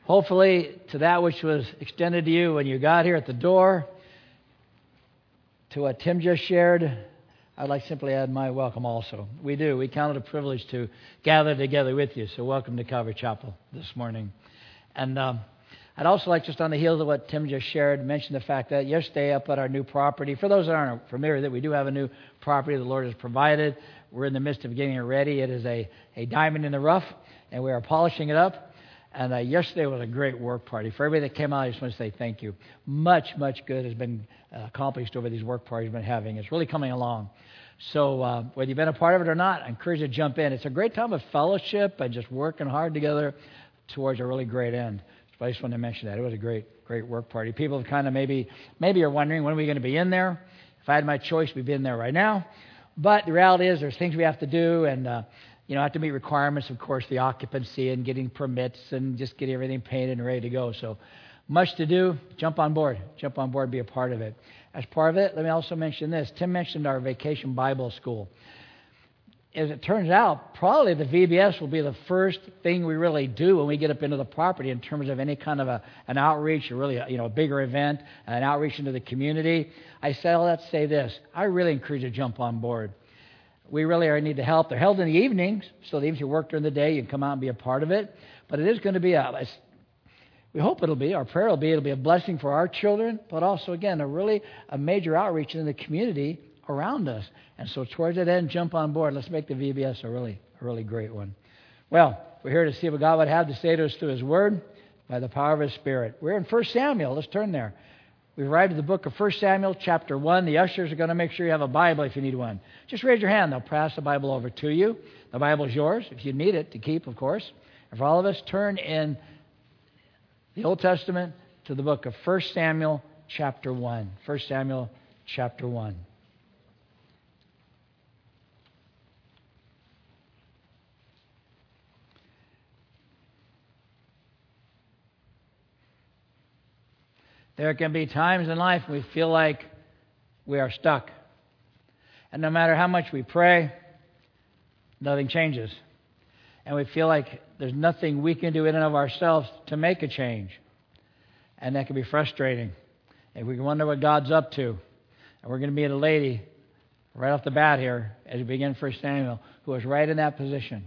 Hopefully, to that which was extended to you when you got here at the door, to what Tim just shared, I'd like to simply add my welcome also. We do. We count it a privilege to gather together with you. So welcome to Calvary Chapel this morning. And I'd also like, just on the heels of what Tim just shared, mention the fact that yesterday up at our new property, for those that aren't familiar, that we do have a new property the Lord has provided. We're in the midst of getting it ready. It is a diamond in the rough, and we are polishing it up. And yesterday was a great work party. For everybody that came out, I just want to say thank you. Much good has been accomplished over these work parties we've been having. It's really coming along. So whether you've been a part of it or not, I encourage you to jump in. It's a great time of fellowship and just working hard together towards a really great end. So I just wanted to mention that. It was a great work party. People have kind of maybe are wondering, when are we going to be in there? If I had my choice, we'd be in there right now. But the reality is there's things we have to do, and have to meet requirements, of course, the occupancy and getting permits and just getting everything painted and ready to go. So much to do. Jump on board, be a part of it. As part of it, let me also mention this. Tim mentioned our Vacation Bible School. As it turns out, probably the VBS will be the first thing we really do when we get up into the property in terms of any kind of an outreach, or really a bigger event, an outreach into the community. I say all that to say this. I really encourage you to jump on board. We really need the help. They're held in the evenings, so even if you work during the day, you can come out and be a part of it. But it is going to be we hope it'll be, our prayer will be, it'll be a blessing for our children, but also, again, a major outreach in the community around us. And so towards that end, jump on board. Let's make the VBS a really great one. Well, we're here to see what God would have to say to us through His Word by the power of His Spirit. We're in 1 Samuel. Let's turn there. We've arrived at the book of 1 Samuel, chapter 1. The ushers are going to make sure you have a Bible if you need one. Just raise your hand. They'll pass the Bible over to you. The Bible's yours if you need it to keep, of course. And for all of us, turn in the Old Testament to the book of 1 Samuel, chapter 1. 1 Samuel, chapter 1. There can be times in life we feel like we are stuck. And no matter how much we pray, nothing changes. And we feel like there's nothing we can do in and of ourselves to make a change. And that can be frustrating. And we can wonder what God's up to. And we're going to meet a lady right off the bat here as we begin 1 Samuel who is right in that position.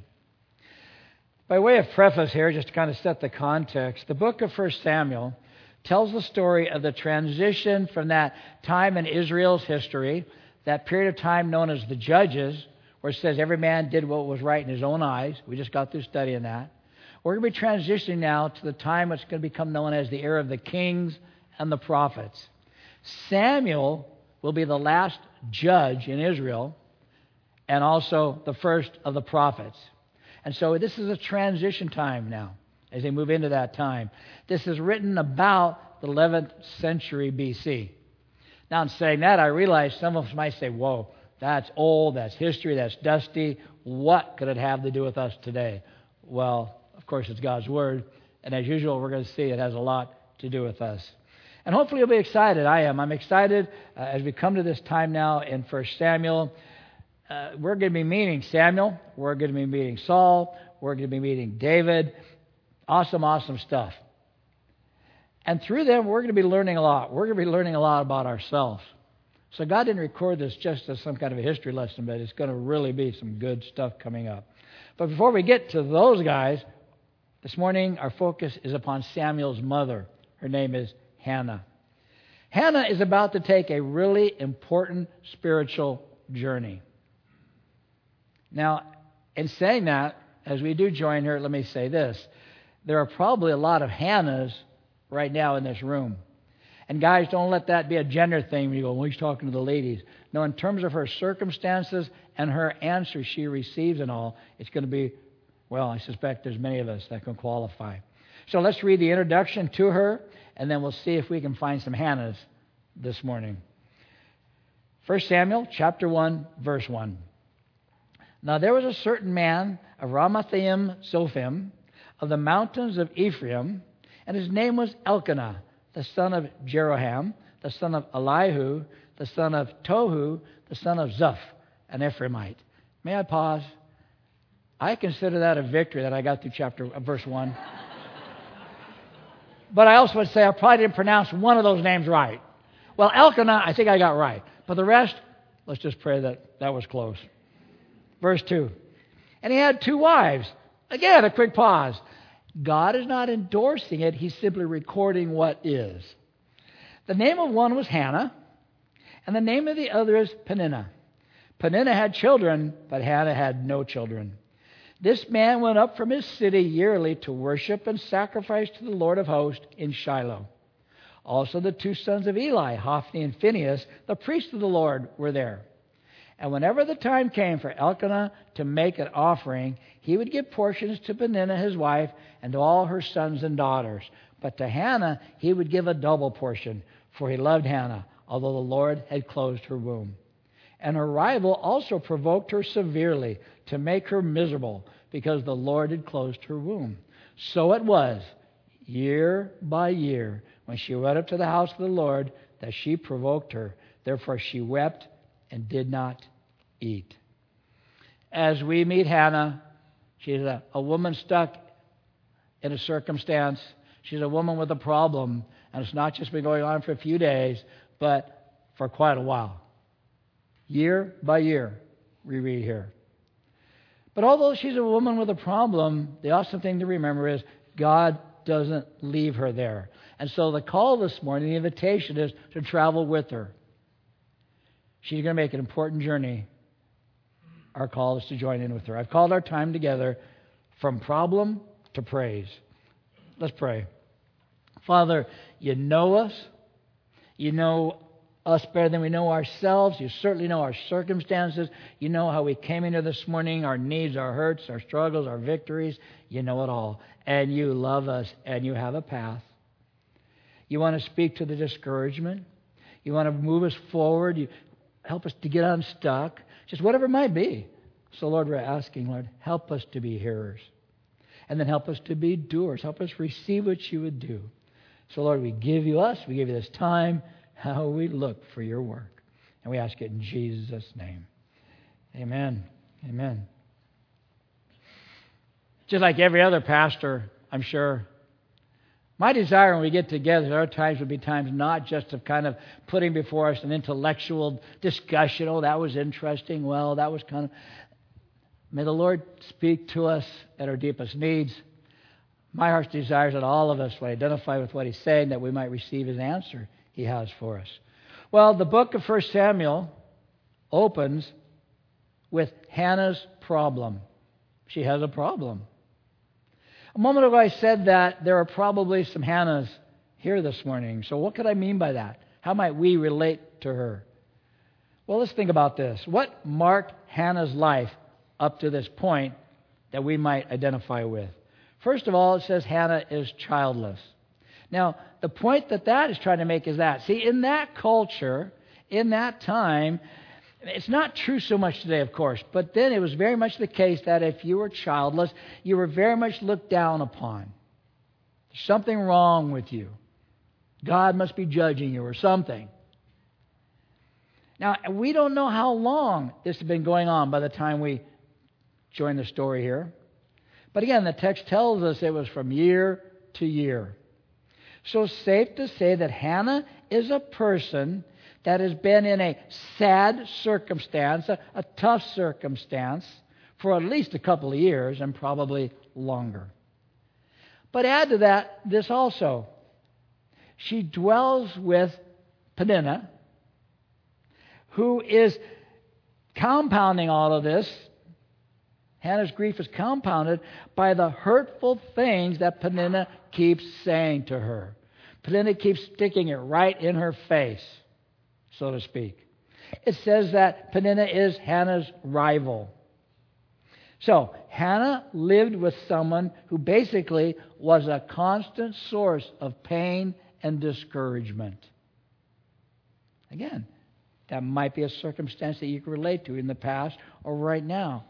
By way of preface here, just to kind of set the context, the book of 1 Samuel tells the story of the transition from that time in Israel's history, that period of time known as the Judges, where it says every man did what was right in his own eyes. We just got through studying that. We're going to be transitioning now to the time that's going to become known as the era of the kings and the prophets. Samuel will be the last judge in Israel and also the first of the prophets. And so this is a transition time now as they move into that time. This is written about the 11th century B.C. Now, in saying that, I realize some of us might say, whoa, that's old, that's history, that's dusty. What could it have to do with us today? Well, of course, it's God's Word. And as usual, we're going to see it has a lot to do with us. And hopefully you'll be excited. I am. I'm excited as we come to this time now in 1 Samuel. We're going to be meeting Samuel. We're going to be meeting Saul. We're going to be meeting David. Awesome stuff. And through them, we're going to be learning a lot. We're going to be learning a lot about ourselves. So God didn't record this just as some kind of a history lesson, but it's going to really be some good stuff coming up. But before we get to those guys, this morning our focus is upon Samuel's mother. Her name is Hannah. Hannah is about to take a really important spiritual journey. Now, in saying that, as we do join her, let me say this. There are probably a lot of Hannahs right now in this room. And guys, don't let that be a gender thing when you go, well, he's talking to the ladies. No, in terms of her circumstances and her answers she receives and all, it's going to be, well, I suspect there's many of us that can qualify. So let's read the introduction to her, and then we'll see if we can find some Hannahs this morning. 1 Samuel chapter 1, verse 1. Now there was a certain man of Ramathaim Zophim, of the mountains of Ephraim, and his name was Elkanah, the son of Jeroham, the son of Elihu, the son of Tohu, the son of Zuph, an Ephraimite. May I pause? I consider that a victory that I got through verse 1. But I also would say I probably didn't pronounce one of those names right. Well, Elkanah, I think I got right. But the rest, let's just pray that that was close. Verse 2. And he had 2 wives. Again, a quick pause. God is not endorsing it. He's simply recording what is. The name of one was Hannah, and the name of the other is Peninnah. Peninnah had children, but Hannah had no children. This man went up from his city yearly to worship and sacrifice to the Lord of hosts in Shiloh. Also the 2 sons of Eli, Hophni and Phinehas, the priests of the Lord, were there. And whenever the time came for Elkanah to make an offering, he would give portions to Peninnah his wife and to all her sons and daughters. But to Hannah he would give a double portion, for he loved Hannah, although the Lord had closed her womb. And her rival also provoked her severely to make her miserable, because the Lord had closed her womb. So it was, year by year, when she went up to the house of the Lord, that she provoked her. Therefore she wept and did not eat. As we meet Hannah, she's a woman stuck in a circumstance. She's a woman with a problem, and it's not just been going on for a few days, but for quite a while. Year by year, we read here. But although she's a woman with a problem, the awesome thing to remember is God doesn't leave her there. And so the call this morning, the invitation is to travel with her. She's going to make an important journey. Our call is to join in with her. I've called our time together from problem to praise. Let's pray. Father, you know us. You know us better than we know ourselves. You certainly know our circumstances. You know how we came into this morning, our needs, our hurts, our struggles, our victories. You know it all. And you love us, and you have a path. You want to speak to the discouragement. You want to move us forward. You help us to get unstuck. Just whatever it might be. So, Lord, we're asking, Lord, help us to be hearers. And then help us to be doers. Help us receive what you would do. So, Lord, we give you us. We give you this time. How we look for your work. And we ask it in Jesus' name. Amen. Amen. Just like every other pastor, I'm sure, my desire when we get together, there are times would be times not just of kind of putting before us an intellectual discussion. Oh, that was interesting. Well, that was kind of... May the Lord speak to us at our deepest needs. My heart's desire is that all of us will identify with what He's saying, that we might receive His answer He has for us. Well, the book of 1 Samuel opens with Hannah's problem. She has a problem. A moment ago I said that there are probably some Hannahs here this morning. So what could I mean by that? How might we relate to her? Well, let's think about this. What marked Hannah's life up to this point that we might identify with? First of all, it says Hannah is childless. Now, the point that is trying to make is that, see, in that culture, in that time, it's not true so much today, of course, but then it was very much the case that if you were childless, you were very much looked down upon. There's something wrong with you. God must be judging you or something. Now, we don't know how long this has been going on by the time we join the story here. But again, the text tells us it was from year to year. So safe to say that Hannah is a person that has been in a sad circumstance, a tough circumstance, for at least a couple of years and probably longer. But add to that this also. She dwells with Peninnah, who is compounding all of this. Hannah's grief is compounded by the hurtful things that Peninnah keeps saying to her. Peninnah keeps sticking it right in her face, so to speak. It says that Peninnah is Hannah's rival. So, Hannah lived with someone who basically was a constant source of pain and discouragement. Again, that might be a circumstance that you can relate to in the past or right now.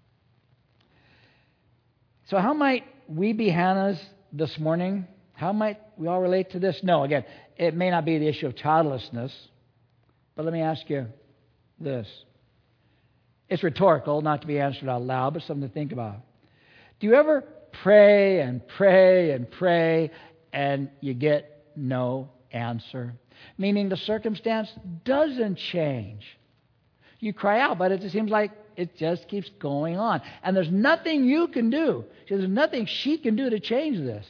So how might we be Hannahs this morning? How might we all relate to this? No, again, it may not be the issue of childlessness, but let me ask you this. It's rhetorical, not to be answered out loud, but something to think about. Do you ever pray and pray and pray and you get no answer. Meaning the circumstance doesn't change. You cry out, but it just seems like it just keeps going on. And there's nothing you can do. There's nothing she can do to change this.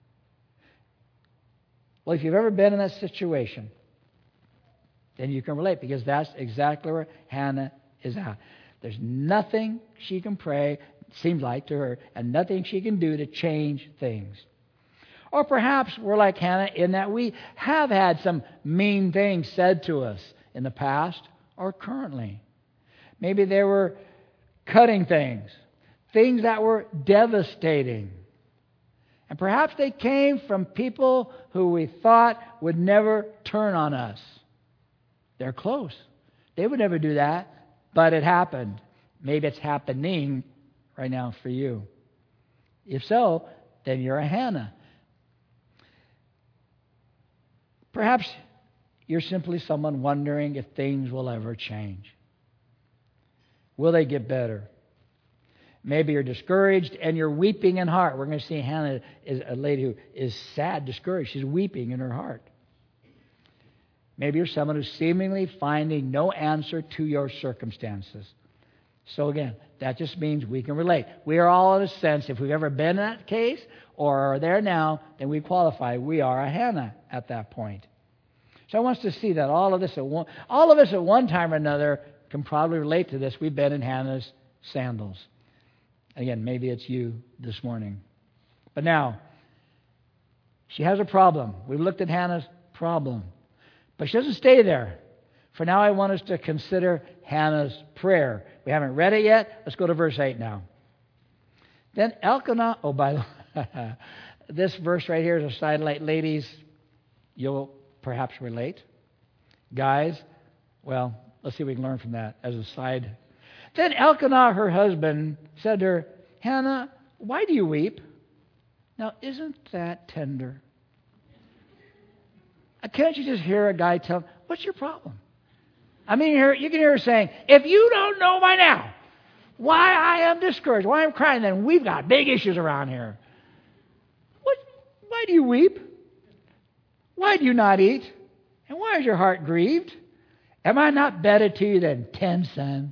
Well, if you've ever been in that situation, then you can relate, because that's exactly where Hannah is at. There's nothing she can pray, it seems like to her, and nothing she can do to change things. Or perhaps we're like Hannah in that we have had some mean things said to us in the past or currently. Maybe they were cutting things that were devastating. And perhaps they came from people who we thought would never turn on us. They're close. They would never do that, but it happened. Maybe it's happening right now for you. If so, then you're a Hannah. Perhaps you're simply someone wondering if things will ever change. Will they get better? Maybe you're discouraged and you're weeping in heart. We're going to see Hannah is a lady who is sad, discouraged. She's weeping in her heart. Maybe you're someone who's seemingly finding no answer to your circumstances. So again, that just means we can relate. We are all, in a sense, if we've ever been in that case or are there now, then we qualify. We are a Hannah at that point. So I want us to see that all of us at one time or another can probably relate to this. We've been in Hannah's sandals. Again, maybe it's you this morning. But now, she has a problem. We've looked at Hannah's problem. But she doesn't stay there. For now, I want us to consider Hannah's prayer. We haven't read it yet. Let's go to verse 8 now. Then Elkanah, by the way, this verse right here is a sidelight. Ladies, you'll perhaps relate. Guys, well, let's see if we can learn from that as a side. Then Elkanah, her husband, said to her, Hannah, why do you weep? Now, isn't that tender? Can't you just hear a guy tell, what's your problem? I mean, you can hear her saying, if you don't know by now why I am discouraged, why I'm crying, then we've got big issues around here. Why do you weep? Why do you not eat? And why is your heart grieved? Am I not better to you than 10 sons?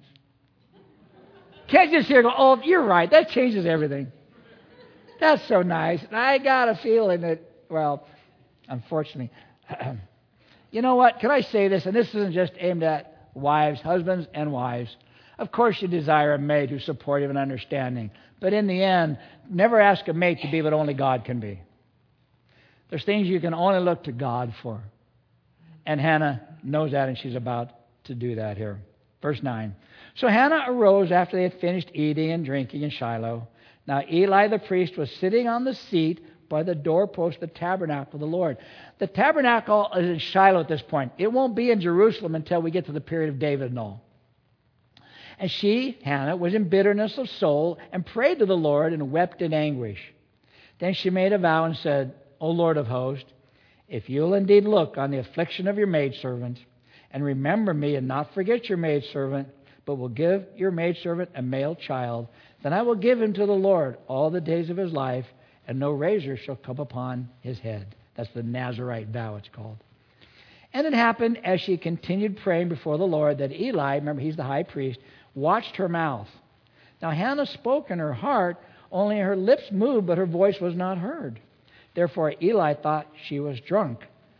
Can't you just hear go, oh, you're right, that changes everything. That's so nice. And I got a feeling that, well, unfortunately, you know what? Can I say this? And this isn't just aimed at wives, husbands and wives. Of course you desire a mate who's supportive and understanding. But in the end, never ask a mate to be what only God can be. There's things you can only look to God for. And Hannah knows that, and she's about to do that here. Verse 9. So Hannah arose after they had finished eating and drinking in Shiloh. Now Eli the priest was sitting on the seat by the doorpost of the tabernacle of the Lord. The tabernacle is in Shiloh at this point. It won't be in Jerusalem until we get to the period of David and all. And she, Hannah, was in bitterness of soul and prayed to the Lord and wept in anguish. Then she made a vow and said, O Lord of hosts, if you'll indeed look on the affliction of your maidservant and remember me and not forget your maidservant, but will give your maidservant a male child, then I will give him to the Lord all the days of his life, and no razor shall come upon his head. That's the Nazirite vow, it's called. And it happened as she continued praying before the Lord that Eli, remember he's the high priest, watched her mouth. Now Hannah spoke in her heart, only her lips moved, but her voice was not heard. Therefore Eli thought she was drunk.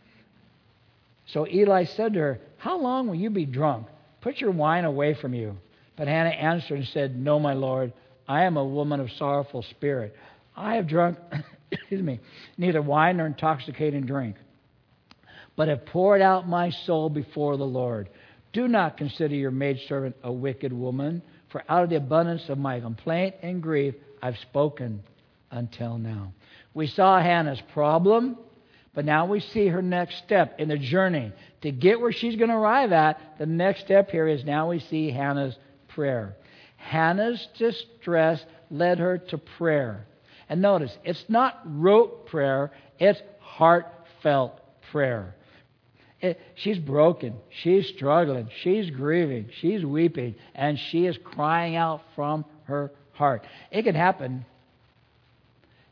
So Eli said to her, how long will you be drunk? Put your wine away from you. But Hannah answered and said, no, my Lord, I am a woman of sorrowful spirit. I have drunk neither wine nor intoxicating drink, but have poured out my soul before the Lord. Do not consider your maidservant a wicked woman, for out of the abundance of my complaint and grief I've spoken until now. We saw Hannah's problem, but now we see her next step in the journey. To get where she's going to arrive at, the next step here is now we see Hannah's prayer. Hannah's distress led her to prayer. And notice, it's not rote prayer, it's heartfelt prayer. She's broken, she's struggling, she's grieving, she's weeping, and she is crying out from her heart. It can happen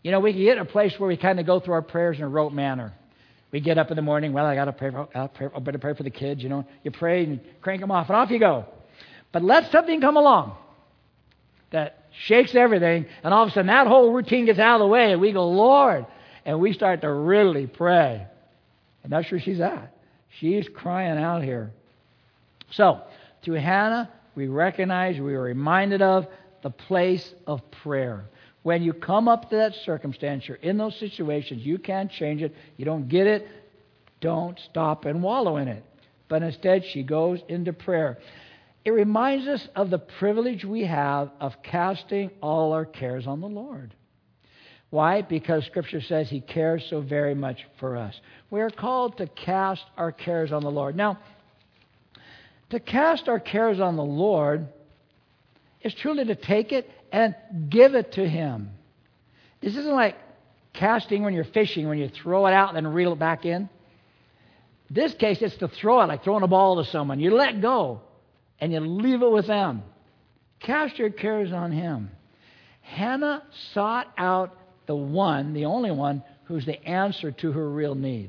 You know, we can get in a place where we kind of go through our prayers in a rote manner. We get up in the morning, well, I better pray for the kids, you know. You pray and crank them off, and off you go. But let something come along that shakes everything, and all of a sudden that whole routine gets out of the way, and we go, Lord, and we start to really pray. And that's where she's at. She's crying out here. So, through Hannah, we recognize, we are reminded of the place of prayer. When you come up to that circumstance, you're in those situations, you can't change it, you don't get it, don't stop and wallow in it. But instead, she goes into prayer. It reminds us of the privilege we have of casting all our cares on the Lord. Why? Because Scripture says He cares so very much for us. We are called to cast our cares on the Lord. Now, to cast our cares on the Lord is truly to take it and give it to Him. This isn't like casting when you're fishing, when you throw it out and then reel it back in. This case, it's to throw it, like throwing a ball to someone. You let go and you leave it with them. Cast your cares on Him. Hannah sought out the one, the only one, who's the answer to her real need.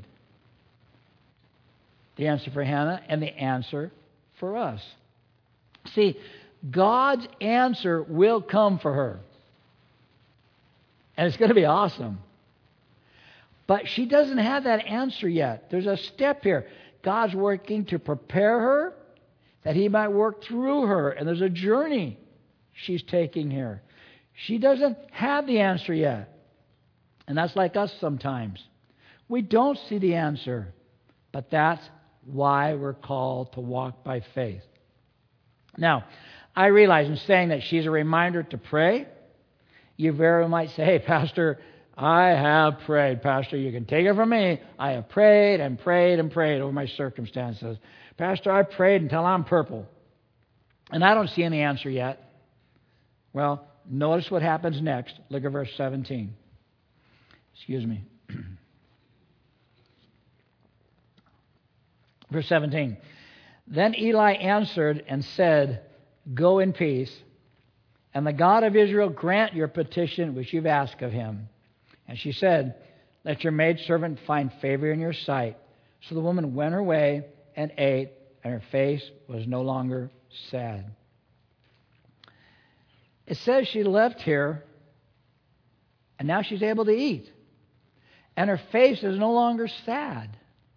The answer for Hannah and the answer for us. See, God's answer will come for her. And it's going to be awesome. But she doesn't have that answer yet. There's a step here. God's working to prepare her that He might work through her. And there's a journey she's taking here. She doesn't have the answer yet. And that's like us sometimes. We don't see the answer. But that's why we're called to walk by faith. Now, I realize in saying that she's a reminder to pray, you very well might say, hey, Pastor, I have prayed. Pastor, you can take it from me. I have prayed and prayed and prayed over my circumstances. Pastor, I prayed until I'm purple. And I don't see any answer yet. Well, notice what happens next. Look at verse 17. Excuse me. Verse 17. Then Eli answered and said, go in peace, and the God of Israel grant your petition which you've asked of Him. And she said, let your maidservant find favor in your sight. So the woman went her way and ate, and her face was no longer sad. It says she left here, and now she's able to eat. And her face is no longer sad.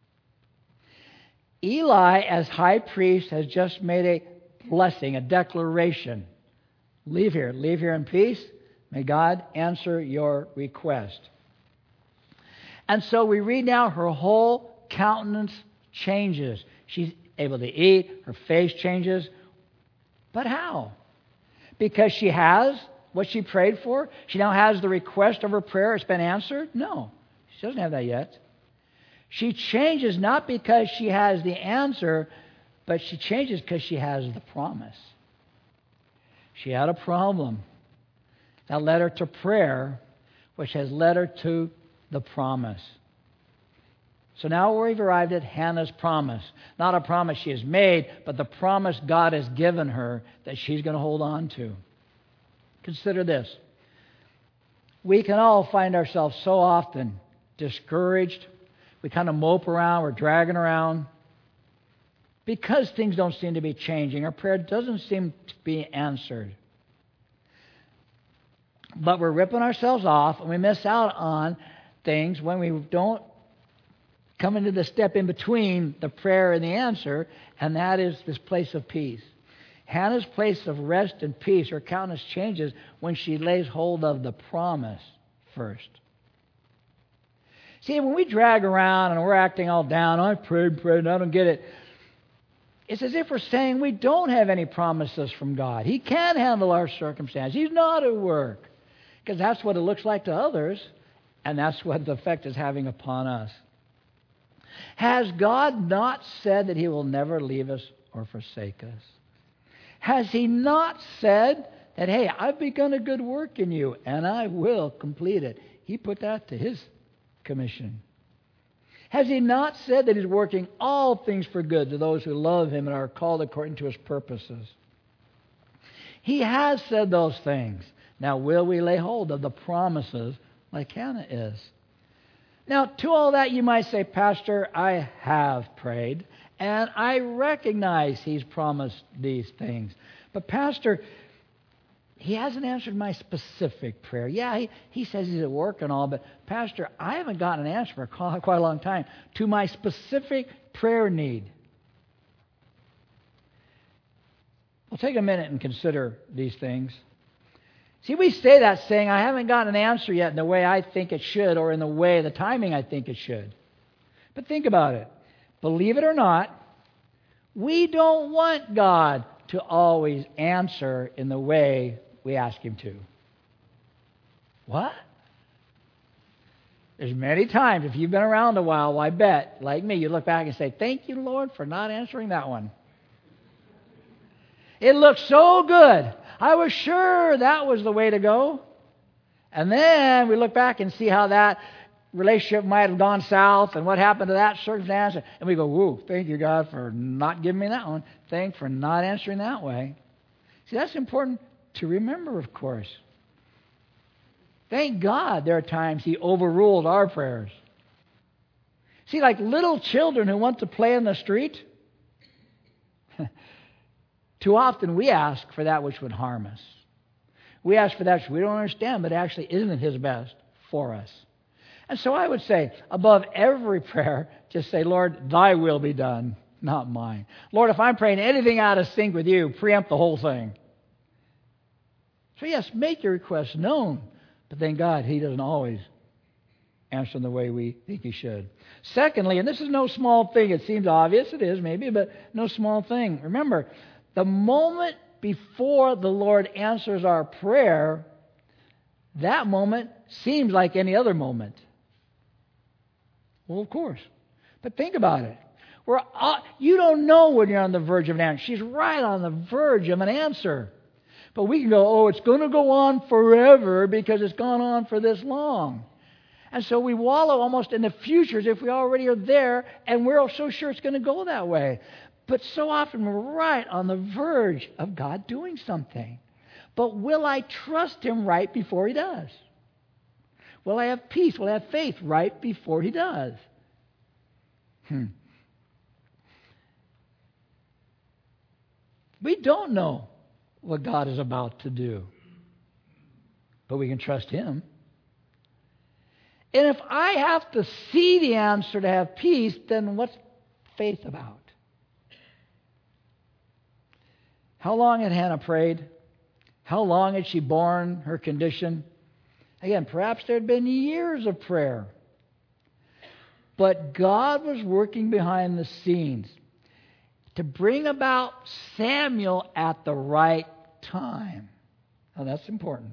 Eli, as high priest, has just made a blessing, a declaration. Leave here in peace. May God answer your request. And so we read now her whole countenance changes. She's able to eat. Her face changes. But how? Because she has what she prayed for? She now has the request of her prayer. It's been answered? No. She doesn't have that yet. She changes not because she has the answer, but she changes because she has the promise. She had a problem that led her to prayer, which has led her to the promise. So now we've arrived at Hannah's promise. Not a promise she has made, but the promise God has given her that she's going to hold on to. Consider this. We can all find ourselves so often discouraged. We kind of mope around, we're dragging around. Because things don't seem to be changing, our prayer doesn't seem to be answered. But we're ripping ourselves off, and we miss out on things when we don't come into the step in between the prayer and the answer, and that is this place of peace. Hannah's place of rest and peace, her countenance changes when she lays hold of the promise first. See, when we drag around and we're acting all down, I prayed, and I don't get it. It's as if we're saying we don't have any promises from God. He can't handle our circumstance. He's not at work. Because that's what it looks like to others, and that's what the effect is having upon us. Has God not said that He will never leave us or forsake us? Has He not said that, hey, I've begun a good work in you, and I will complete it? He put that to His commission. Has He not said that He's working all things for good to those who love Him and are called according to His purposes? He has said those things. Now, will we lay hold of the promises like Hannah is. Now, to all that, you might say, Pastor, I have prayed, and I recognize He's promised these things. But Pastor, He hasn't answered my specific prayer. Yeah, he says He's at work and all, but Pastor, I haven't gotten an answer for quite a long time to my specific prayer need. Well, take a minute and consider these things. See, we say that saying, I haven't gotten an answer yet in the way I think it should or in the timing I think it should. But think about it. Believe it or not, we don't want God to always answer in the way we ask Him to. What? There's many times, if you've been around a while, I bet, like me, you look back and say, thank you, Lord, for not answering that one. It looked so good. I was sure that was the way to go. And then we look back and see how that relationship might have gone south and what happened to that circumstance. And we go, whoa, thank you, God, for not giving me that one. Thank you for not answering that way. See, that's important to remember, of course. Thank God there are times He overruled our prayers. See, like little children who want to play in the street, too often we ask for that which would harm us. We ask for that which we don't understand, but actually isn't His best for us. And so I would say, above every prayer, just say, Lord, Thy will be done, not mine. Lord, if I'm praying anything out of sync with You, preempt the whole thing. So yes, make your request known. But thank God He doesn't always answer in the way we think He should. Secondly, and this is no small thing. It seems obvious. It is maybe, but no small thing. Remember, the moment before the Lord answers our prayer, that moment seems like any other moment. Well, of course. But think about it. You don't know when you're on the verge of an answer. She's right on the verge of an answer. But we can go, oh, it's going to go on forever because it's gone on for this long. And so we wallow almost in the future as if we already are there, and we're so sure it's going to go that way. But so often we're right on the verge of God doing something. But will I trust Him right before He does? Will I have peace? Will I have faith right before He does? We don't know what God is about to do. But we can trust Him. And if I have to see the answer to have peace, then what's faith about? How long had Hannah prayed? How long had she borne her condition? Again, perhaps there had been years of prayer. But God was working behind the scenes to bring about Samuel at the right time. Now, that's important.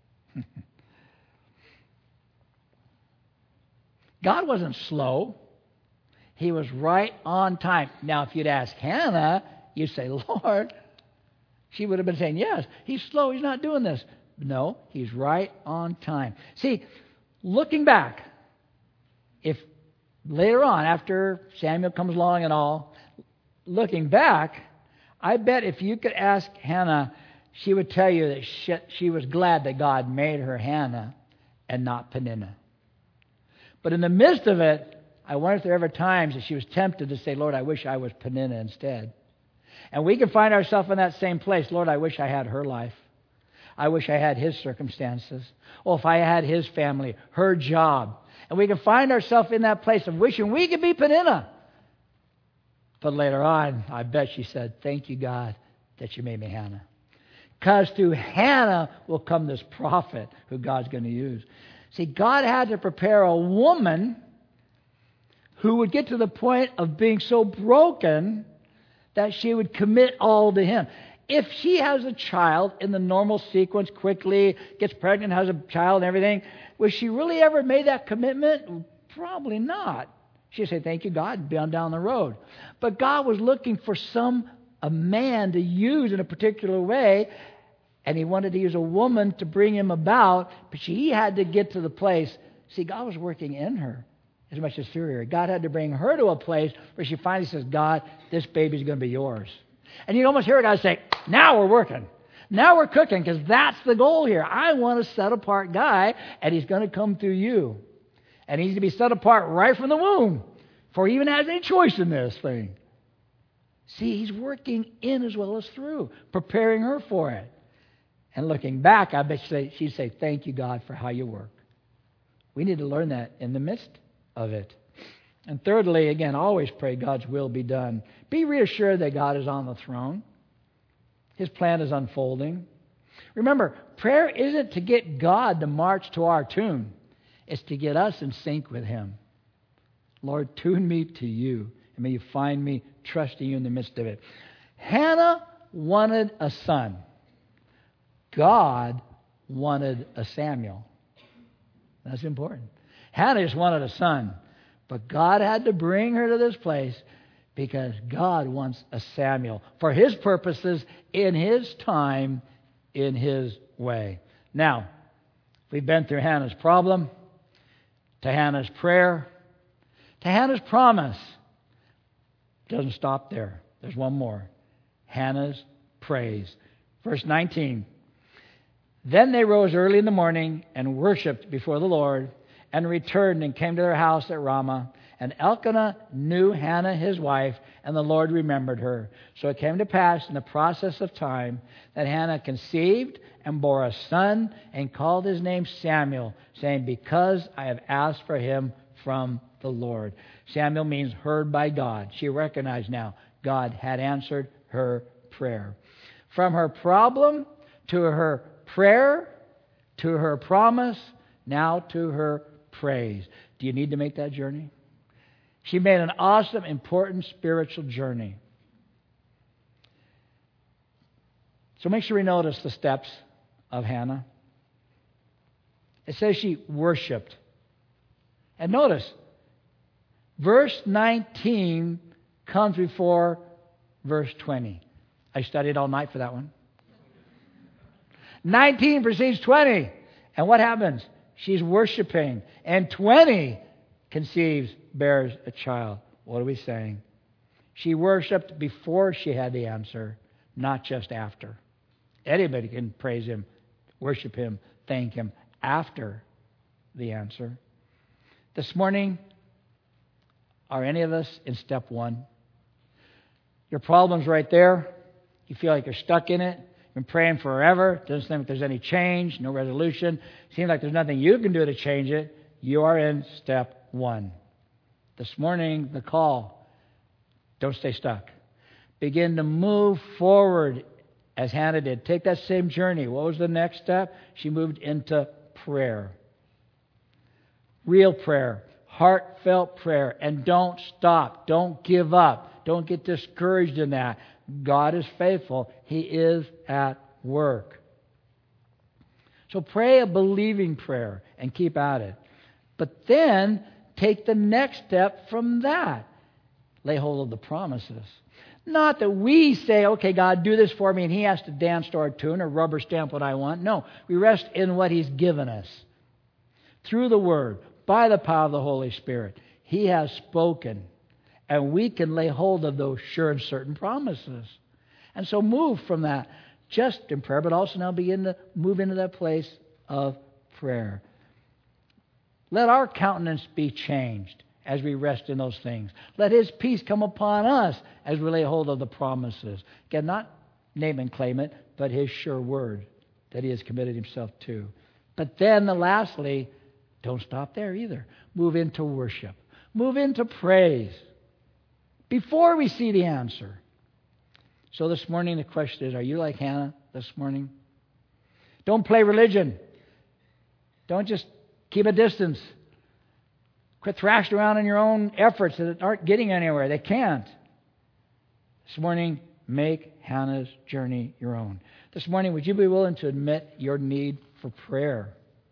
God wasn't slow. He was right on time. Now, if you'd ask Hannah, you'd say, Lord, she would have been saying, yes, He's slow. He's not doing this. No, He's right on time. See, looking back, if later on, after Samuel comes along and all, looking back, I bet if you could ask Hannah, she would tell you that she was glad that God made her Hannah and not Peninnah. But in the midst of it, I wonder if there were ever times that she was tempted to say, Lord, I wish I was Peninnah instead. And we can find ourselves in that same place. Lord, I wish I had her life. I wish I had his circumstances. Or if I had his family, her job. And we can find ourselves in that place of wishing we could be Peninnah. But later on, I bet she said, thank you, God, that you made me Hannah. Because through Hannah will come this prophet who God's going to use. See, God had to prepare a woman who would get to the point of being so broken that she would commit all to Him. If she has a child in the normal sequence, quickly, gets pregnant, has a child and everything, was she really ever made that commitment? Probably not. She'd say, thank you, God, be on down the road. But God was looking for a man to use in a particular way, and He wanted to use a woman to bring Him about, but he had to get to the place. See, God was working in her as much as through her. God had to bring her to a place where she finally says, God, this baby's going to be yours. And you almost hear God say, now we're working. Now we're cooking, because that's the goal here. I want a set-apart guy, and he's going to come through you. And he needs to be set apart right from the womb before he even has any choice in this thing. See, he's working in as well as through, preparing her for it. And looking back, I bet she'd say, thank you, God, for how you work. We need to learn that in the midst of it. And thirdly, again, always pray God's will be done. Be reassured that God is on the throne. His plan is unfolding. Remember, prayer isn't to get God to march to our tune. It's to get us in sync with Him. Lord, tune me to you, and may you find me trusting you in the midst of it. Hannah wanted a son. God wanted a Samuel. That's important. Hannah just wanted a son. But God had to bring her to this place because God wants a Samuel for His purposes, in His time, in His way. Now, we've been through Hannah's problem, to Hannah's prayer, to Hannah's promise. It doesn't stop there. There's one more. Hannah's praise. Verse 19. Then they rose early in the morning and worshipped before the Lord, and returned and came to their house at Ramah. And Elkanah knew Hannah his wife, and the Lord remembered her. So it came to pass in the process of time that Hannah conceived and bore a son, and called his name Samuel, saying, because I have asked for him from the Lord. Samuel means heard by God. She recognized now God had answered her prayer. From her problem to her prayer, to her promise, now to her praise. Do you need to make that journey? She made an awesome, important spiritual journey. So make sure we notice the steps of Hannah. It says she worshipped. And notice, verse 19 comes before verse 20. I studied all night for that one. 19 precedes 20. And what happens? She's worshiping. And 20 conceives, bears a child. What are we saying? She worshipped before she had the answer, not just after. Anybody can praise Him, worship Him, thank Him after the answer. This morning, are any of us in step one? Your problem's right there. You feel like you're stuck in it. You've been praying forever. Doesn't seem like there's any change, no resolution. Seems like there's nothing you can do to change it. You are in step one. This morning, the call, don't stay stuck. Begin to move forward as Hannah did. Take that same journey. What was the next step? She moved into prayer. Real prayer. Heartfelt prayer. And don't stop. Don't give up. Don't get discouraged in that. God is faithful. He is at work. So pray a believing prayer and keep at it. But then take the next step from that. Lay hold of the promises. Not that we say, okay, God, do this for me, and He has to dance to our tune or rubber stamp what I want. No, we rest in what He's given us. Through the Word, by the power of the Holy Spirit, He has spoken. And we can lay hold of those sure and certain promises. And so move from that just in prayer, but also now begin to move into that place of prayer. Let our countenance be changed as we rest in those things. Let His peace come upon us as we lay hold of the promises. Again, not name and claim it, but His sure word that He has committed Himself to. But then, lastly, don't stop there either. Move into worship. Move into praise before we see the answer. So this morning the question is, are you like Hannah this morning? Don't play religion. Don't just keep a distance. Quit thrashing around in your own efforts that aren't getting anywhere. They can't. This morning, make Hannah's journey your own. This morning, would you be willing to admit your need for prayer?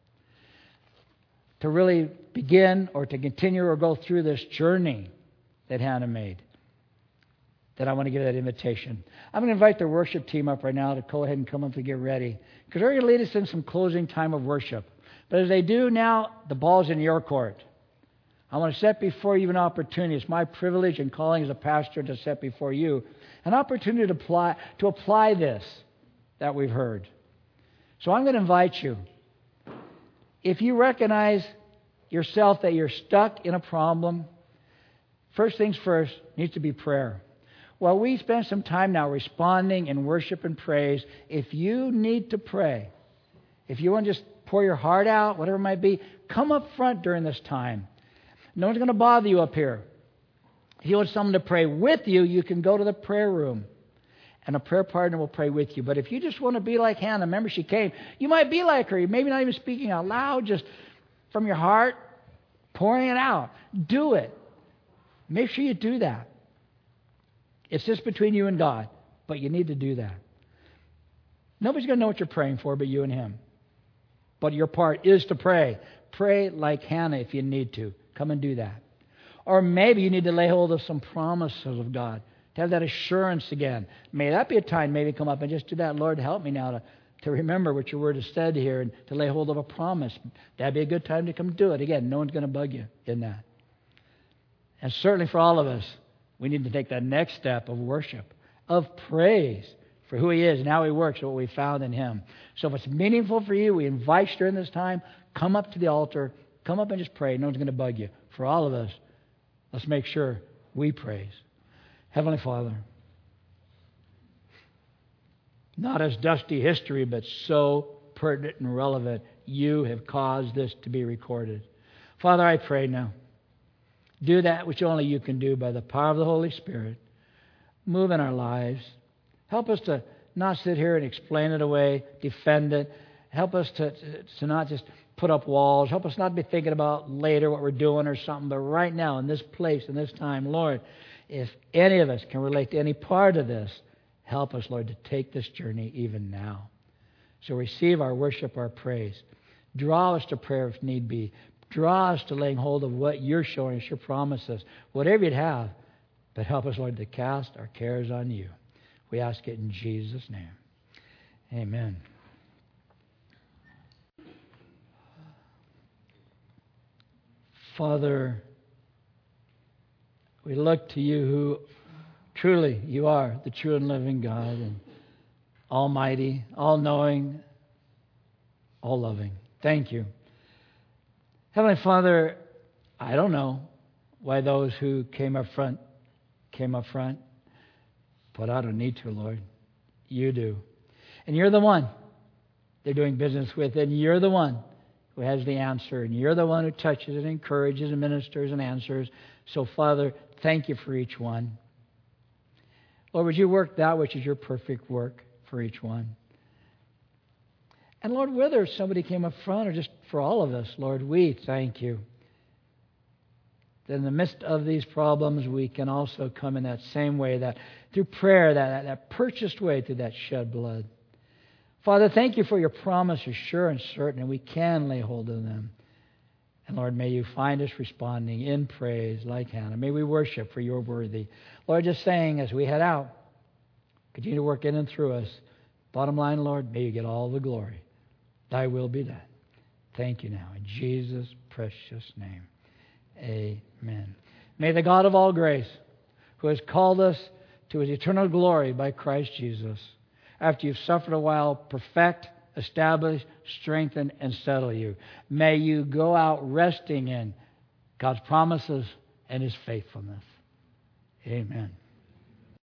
To really begin or to continue or go through this journey that Hannah made. That I want to give that invitation. I'm going to invite the worship team up right now to go ahead and come up to get ready. Because they're going to lead us in some closing time of worship. But as they do now, the ball's in your court. I want to set before you an opportunity. It's my privilege and calling as a pastor to set before you an opportunity to apply this that we've heard. So I'm going to invite you. If you recognize yourself that you're stuck in a problem, first things first needs to be prayer. While we spend some time now responding in worship and praise, if you need to pray, if you want to just pour your heart out, whatever it might be, come up front during this time. No one's going to bother you up here. If you want someone to pray with you, you can go to the prayer room, and a prayer partner will pray with you. But if you just want to be like Hannah, remember she came, you might be like her. You maybe not even speaking out loud, just from your heart, pouring it out. Do it. Make sure you do that. It's just between you and God, but you need to do that. Nobody's going to know what you're praying for but you and Him. But your part is to pray. Pray like Hannah if you need to. Come and do that. Or maybe you need to lay hold of some promises of God, to have that assurance again. May that be a time maybe come up and just do that. Lord, help me now to remember what your word has said here and to lay hold of a promise. That'd be a good time to come do it. Again, no one's going to bug you in that. And certainly for all of us, we need to take that next step of worship, of praise for who He is and how He works and what we found in Him. So if it's meaningful for you, we invite you during this time, come up to the altar, come up and just pray. No one's going to bug you. For all of us, let's make sure we praise. Heavenly Father, not as dusty history, but so pertinent and relevant, you have caused this to be recorded. Father, I pray now, do that which only you can do by the power of the Holy Spirit. Move in our lives. Help us to not sit here and explain it away, defend it. Help us to not just put up walls. Help us not be thinking about later what we're doing or something, but right now in this place, in this time, Lord, if any of us can relate to any part of this, help us, Lord, to take this journey even now. So receive our worship, our praise. Draw us to prayer if need be. Draw us to laying hold of what you're showing us, your promises, whatever you'd have. But help us, Lord, to cast our cares on you. We ask it in Jesus' name. Amen. Father, we look to you who truly you are the true and living God and almighty, all-knowing, all-loving. Thank you. Heavenly Father, I don't know why those who came up front, but I don't need to, Lord. You do. And you're the one they're doing business with, and you're the one who has the answer, and you're the one who touches and encourages and ministers and answers. So, Father, thank you for each one. Lord, would you work that which is your perfect work for each one? And Lord, whether somebody came up front or just for all of us, Lord, we thank you that in the midst of these problems, we can also come in that same way, that through prayer, that purchased way through that shed blood. Father, thank you for your promise, are sure and certain, and we can lay hold of them. And Lord, may you find us responding in praise like Hannah. May we worship for you're worthy. Lord, just saying as we head out, continue to work in and through us. Bottom line, Lord, may you get all the glory. Thy will be done. Thank you now. In Jesus' precious name. Amen. May the God of all grace, who has called us to His eternal glory by Christ Jesus, after you've suffered a while, perfect, establish, strengthen, and settle you. May you go out resting in God's promises and His faithfulness. Amen.